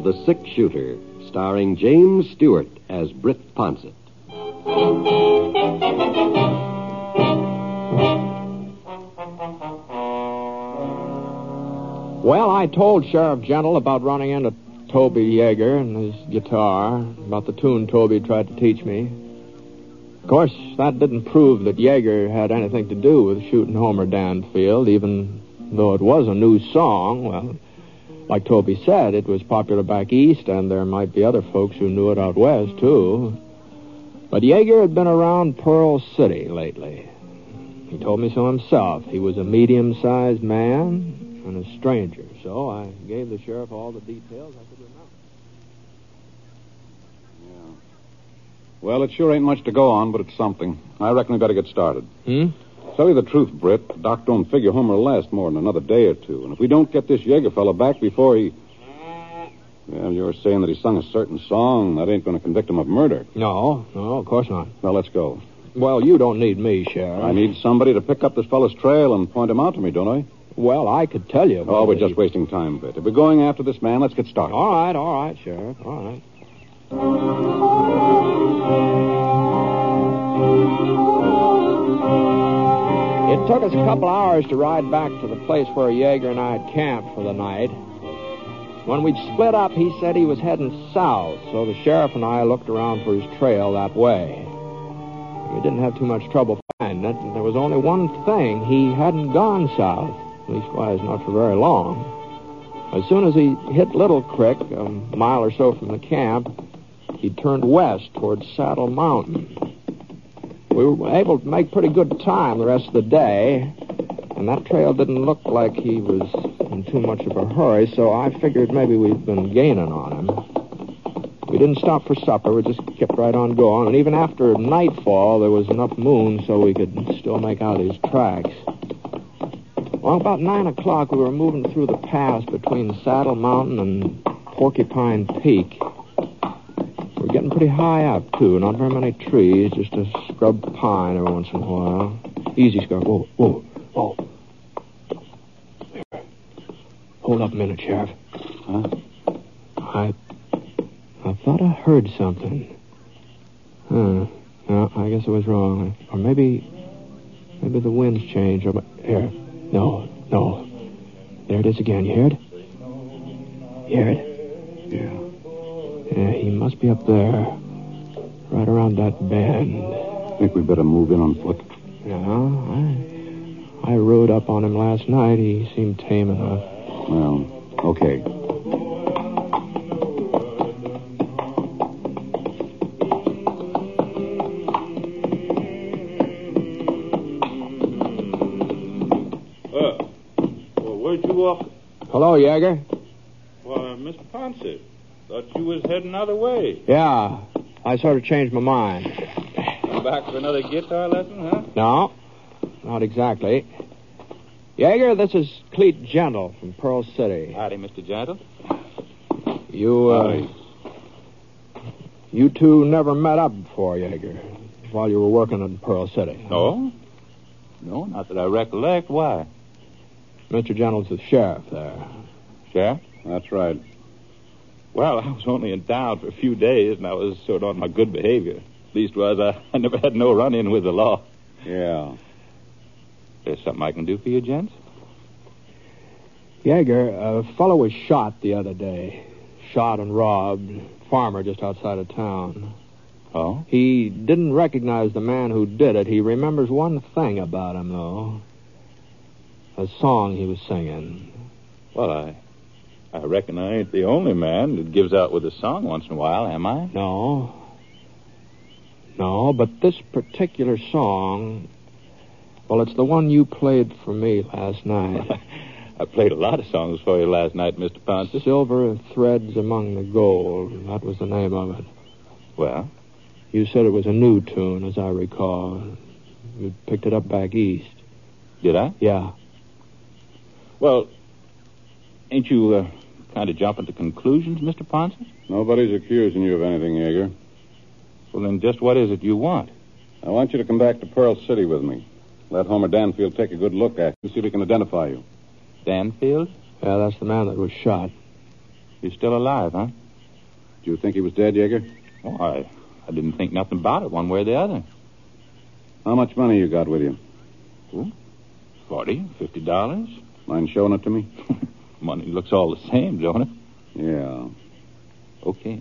The Six-Shooter, starring James Stewart as Britt Ponsett. Well, I told Sheriff Gentle about running into Toby Yeager and his guitar, about the tune Toby tried to teach me. Of course, that didn't prove that Yeager had anything to do with shooting Homer Danfield, even though it was a new song. Well, like Toby said, it was popular back east, and there might be other folks who knew it out west, too. But Yeager had been around Pearl City lately. He told me so himself. He was a medium-sized man and a stranger, so I gave the sheriff all the details I could remember. Yeah. Well, it sure ain't much to go on, but it's something. I reckon we better get started. Tell you the truth, Britt, Doc don't figure Homer will last more than another day or two. And if we don't get this Yeager fella back before he... Well, you're saying that he sung a certain song. That ain't going to convict him of murder. No, of course not. Well, let's go. Well, you don't need me, Sheriff. I need somebody to pick up this fella's trail and point him out to me, don't I? Well, I could tell you. Oh, we're just wasting time, Britt. If we're going after this man, let's get started. All right, Sheriff. All right. It took us a couple hours to ride back to the place where Yeager and I had camped for the night. When we'd split up, he said he was heading south, so the sheriff and I looked around for his trail that way. We didn't have too much trouble finding it. There was only one thing. He hadn't gone south. Leastwise, not for very long. As soon as he hit Little Creek, a mile or so from the camp, he turned west towards Saddle Mountain. We were able to make pretty good time the rest of the day, and that trail didn't look like he was in too much of a hurry, so I figured maybe we'd been gaining on him. We didn't stop for supper. We just kept right on going, and even after nightfall, there was enough moon so we could still make out his tracks. Well, about 9 o'clock, we were moving through the pass between Saddle Mountain and Porcupine Peak. We're getting pretty high up, too. Not very many trees, just a scrub pine every once in a while. Easy, Scar. Whoa. There. Hold up a minute, Sheriff. Huh? I thought I heard something. No, I guess I was wrong. Or maybe the wind's changed. Here. No. There it is again. You hear it? Hear it? Yeah, he must be up there. Right around that bend. Think we better move in on foot. No, I rode up on him last night. He seemed tame enough. Well, okay. Where'd you walk? Hello, Yeager. Why, Mr. Ponsett. Thought you was heading another way. Yeah, I sort of changed my mind. Come back for another guitar lesson, huh? No, not exactly. Yeager, this is Cleet Gentle from Pearl City. Howdy, Mr. Gentle. You two never met up before, Yeager, while you were working in Pearl City. No? No, not that I recollect. Why? Mr. Gentle's the sheriff there. Sheriff? That's right. Well, I was only in town for a few days, and I was sort of on my good behavior. Leastwise, I never had no run-in with the law. Yeah. There's something I can do for you, gents? Yeager, a fellow was shot the other day. Shot and robbed. Farmer just outside of town. Oh? He didn't recognize the man who did it. He remembers one thing about him, though. A song he was singing. Well, I reckon I ain't the only man that gives out with a song once in a while, am I? No, but this particular song, well, it's the one you played for me last night. I played a lot of songs for you last night, Mr. Ponsett. Silver Threads Among the Gold. That was the name of it. Well? You said it was a new tune, as I recall. You picked it up back east. Did I? Yeah. Well, ain't you kind of jumping to conclusions, Mr. Ponsett? Nobody's accusing you of anything, Yeager. Well, then just what is it you want? I want you to come back to Pearl City with me. Let Homer Danfield take a good look at you, see if he can identify you. Danfield? Yeah, that's the man that was shot. He's still alive, huh? Do you think he was dead, Yeager? Oh, I didn't think nothing about it one way or the other. How much money you got with you? Oh, $40, $50. Mind showing it to me? Money looks all the same, don't it? Yeah. Okay.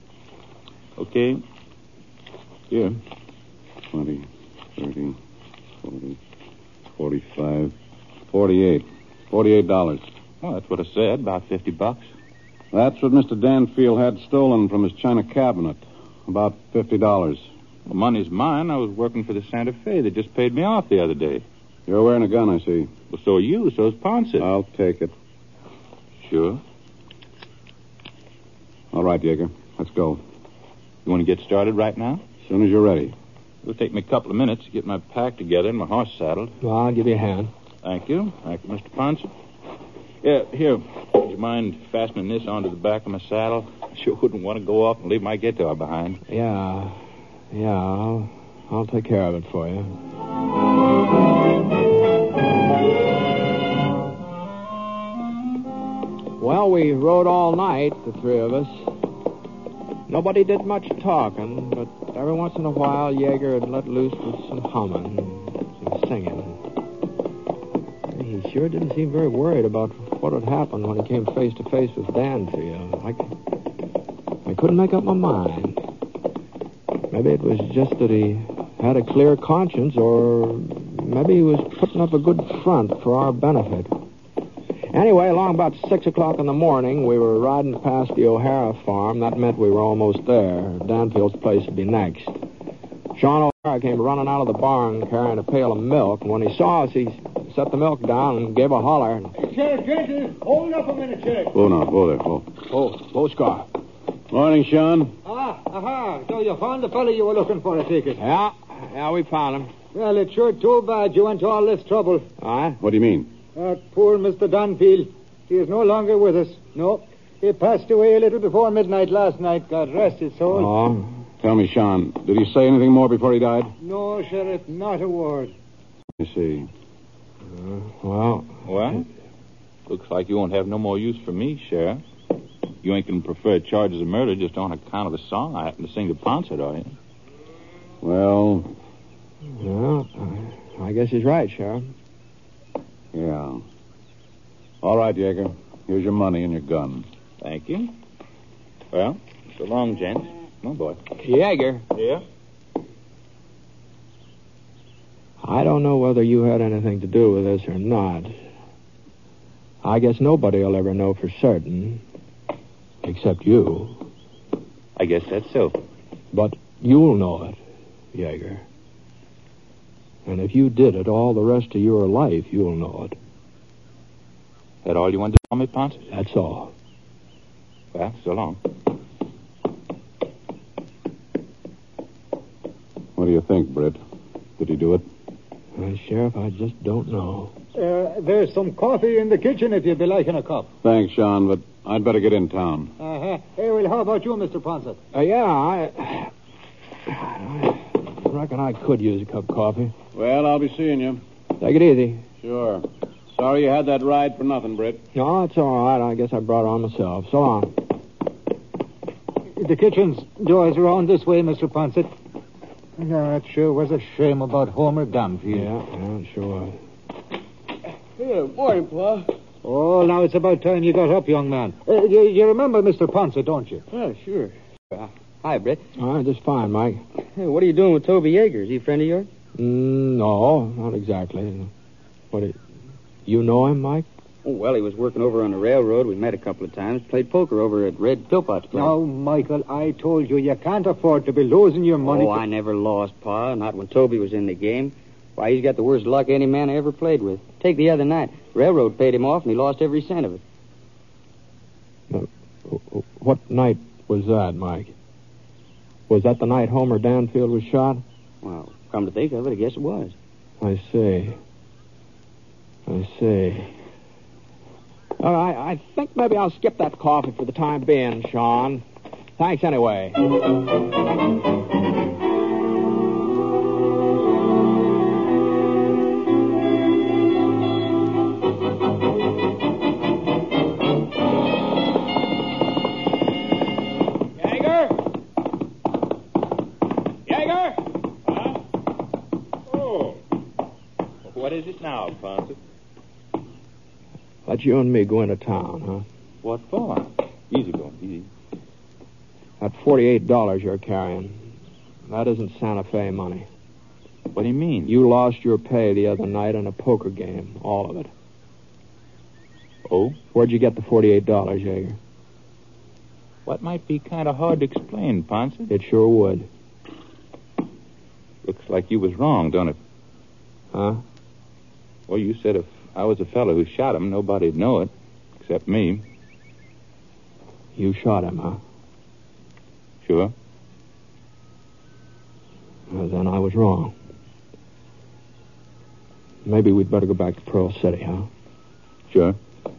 Here. 20, 30, 40, 45, 48. $48. Well, that's what I said, about $50. That's what Mr. Danfield had stolen from his china cabinet. About $50. The money's mine. I was working for the Santa Fe. They just paid me off the other day. You're wearing a gun, I see. Well, so are you. So's Ponset. I'll take it. Sure. All right, Yeager. Let's go. You want to get started right now? As soon as you're ready. It'll take me a couple of minutes to get my pack together and my horse saddled. Well, I'll give you a hand. Thank you. Thank you, Mr. Ponset. Yeah, here. Would you mind fastening this onto the back of my saddle? I sure wouldn't want to go off and leave my guitar behind. Yeah, I'll take care of it for you. Well, we rode all night, the three of us. Nobody did much talking, but every once in a while, Yeager would let loose with some humming, some singing. He sure didn't seem very worried about what had happened when he came face to face with Danfield. I couldn't make up my mind. Maybe it was just that he had a clear conscience, or maybe he was putting up a good front for our benefit. Anyway, along about 6 o'clock in the morning, we were riding past the O'Hara farm. That meant we were almost there. Danfield's place would be next. Sean O'Hara came running out of the barn carrying a pail of milk. And when he saw us, he set the milk down and gave a holler. Hey, Sheriff Jenkins, hold up a minute, Sheriff. Oh, no. Whoa there. Oh, Scar. Morning, Sean. So you found the fellow you were looking for, I take it. Yeah, we found him. Well, it's sure too bad you went to all this trouble. All right. What do you mean? Poor Mr. Danfield. He is no longer with us. No. He passed away a little before midnight last night. God rest his soul. Oh. Tell me, Sean, did he say anything more before he died? No, Sheriff, not a word. I see. Well, Looks like you won't have no more use for me, Sheriff. You ain't going to prefer charges of murder just on account of a song I happen to sing to Ponset, are you? Well, I guess he's right, Sheriff. yeah. All right, Yeager. Here's your money and your gun. Thank you. Well, so long, gents. Come on, boy. Yeager. Yeah? I don't know whether you had anything to do with this or not. I guess nobody will ever know for certain, except you. I guess that's so. But you'll know it, Yeager. And if you did it all the rest of your life, you'll know it. That all you wanted to tell me, Ponce? That's all. Well, so long. What do you think, Britt? Did he do it? Sheriff, I just don't know. There's some coffee in the kitchen if you'd be liking a cup. Thanks, Sean, but I'd better get in town. Hey, well, how about you, Mr. Ponset? I reckon I could use a cup of coffee. Well, I'll be seeing you. Take it easy. Sure. Sorry you had that ride for nothing, Britt. No, it's all right. I guess I brought it on myself. So long. The kitchen's doors around this way, Mr. Ponset. Yeah, that sure was a shame about Homer Danfield. Yeah, it sure was. Here, morning, Pa. Oh, now it's about time you got up, young man. You remember Mr. Ponset, don't you? Yeah, sure. Hi, Britt. All right, just fine, Mike. Hey, what are you doing with Toby Yeager? Is he a friend of yours? No, not exactly. You know him, Mike? Oh, well, he was working over on the railroad. We met a couple of times. Played poker over at Red Philpott's place. Now, Michael, I told you can't afford to be losing your money. Oh, I never lost, Pa. Not when Toby was in the game. Why, he's got the worst luck any man I ever played with. Take the other night. Railroad paid him off, and he lost every cent of it. What night was that, Mike? Was that the night Homer Danfield was shot? Well, come to think of it, I guess it was. I see. I think maybe I'll skip that coffee for the time being, Sean. Thanks anyway. Yeager! Huh? Oh. What is it now, Ponce? Let you and me go into town, huh? What for? Easy going, easy. That $48 you're carrying, that isn't Santa Fe money. What do you mean? You lost your pay the other night in a poker game, all of it. Oh? Where'd you get the $48, Yeager? What might be kind of hard to explain, Ponce? It sure would. Looks like you was wrong, don't it? Huh? Well, you said if I was the fellow who shot him, nobody'd know it, except me. You shot him, huh? Sure. Well, then I was wrong. Maybe we'd better go back to Pearl City, huh? Sure.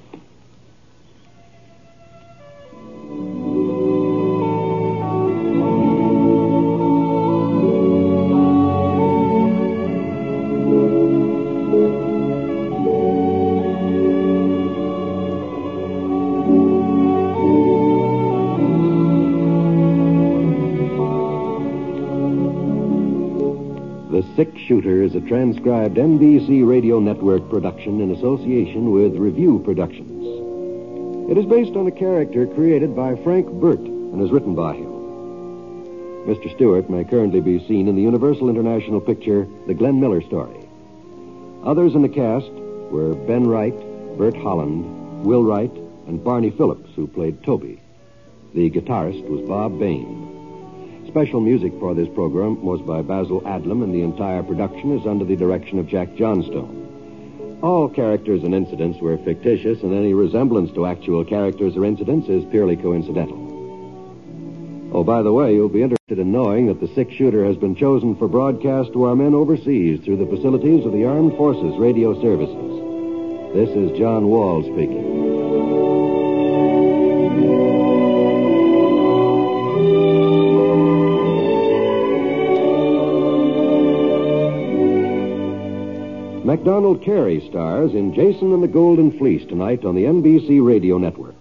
The Six Shooter is a transcribed NBC Radio Network production in association with Review Productions. It is based on a character created by Frank Burt and is written by him. Mr. Stewart may currently be seen in the Universal International picture, The Glenn Miller Story. Others in the cast were Ben Wright, Bert Holland, Will Wright, and Barney Phillips, who played Toby. The guitarist was Bob Bain. Special music for this program was by Basil Adlam, and the entire production is under the direction of Jack Johnstone. All characters and incidents were fictitious, and any resemblance to actual characters or incidents is purely coincidental. Oh, by the way, you'll be interested in knowing that the Six Shooter has been chosen for broadcast to our men overseas through the facilities of the Armed Forces Radio Services. This is John Wall speaking. MacDonald Carey stars in Jason and the Golden Fleece tonight on the NBC Radio Network.